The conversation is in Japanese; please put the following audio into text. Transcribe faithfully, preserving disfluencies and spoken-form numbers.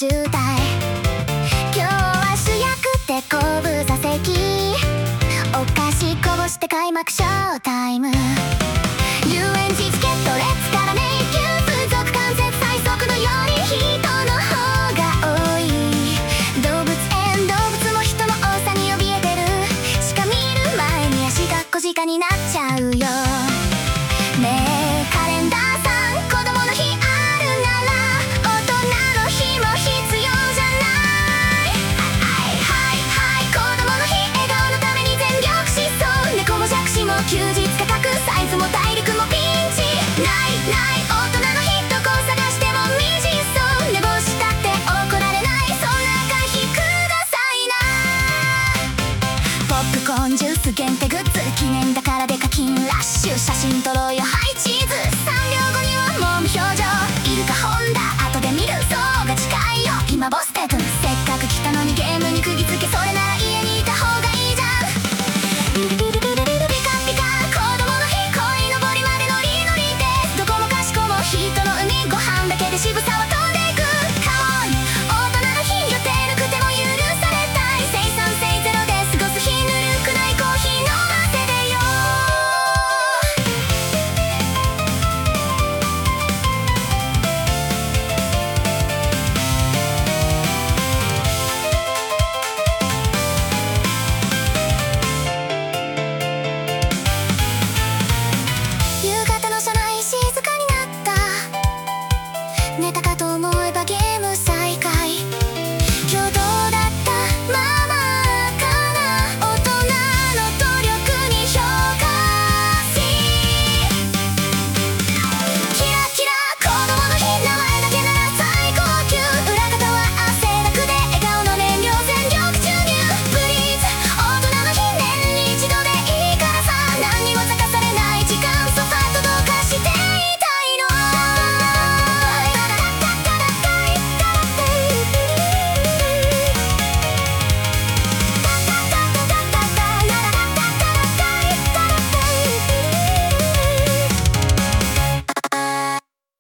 渋滞。今日は主役で後部座席、お菓子こぼして開幕ショータイム。遊園地チケット列から迷宮、風俗関節最速のより人の方が多い。動物園動物も人の多さに怯えてる。しか見る前に足が小鹿になっちゃうよ。ねえカレンダーさん、子供の日あるなら大人の日も必要じゃない。はいはいはい、子供の日笑顔のために全力疾走。猫も杓子も休日価格、サイズも大陸もピンチ。ないない大人の日どこを探しても未実装。寝坊したって怒られない、そんな会費くださいな。ポップコーンジュース限定グッズ、記念だからデカ金ラッシュ。写真撮ろうよはいチーズ。さんびょうごにはもう無表情。イルカホンダ後で見る、そうが近いよ今ボステト